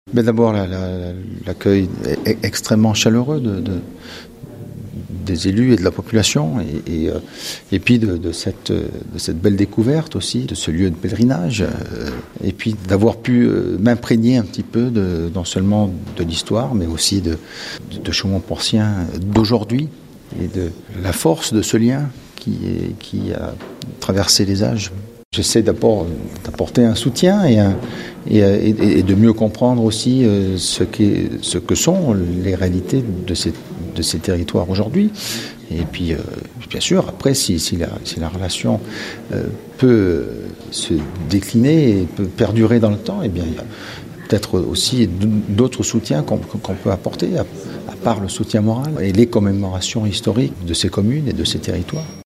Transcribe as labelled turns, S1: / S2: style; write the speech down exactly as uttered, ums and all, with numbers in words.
S1: Mais d'abord, la, la, l'accueil est extrêmement chaleureux de, de, des élus et de la population, et, et, et puis de, de, cette, de cette belle découverte aussi, de ce lieu de pèlerinage, et puis d'avoir pu m'imprégner un petit peu, de, non seulement de l'histoire, mais aussi de, de, de Chaumont-Porcien d'aujourd'hui, et de la force de ce lien qui, est, qui a traversé les âges. J'essaie d'abord d'apporter un soutien et, un, et, et, et de mieux comprendre aussi ce, ce que sont les réalités de ces, de ces territoires aujourd'hui. Et puis, euh, bien sûr, après, si, si, la, si la relation euh, peut se décliner et peut perdurer dans le temps, eh bien, il y a peut-être aussi d'autres soutiens qu'on, qu'on peut apporter, à, à part le soutien moral et les commémorations historiques de ces communes et de ces territoires.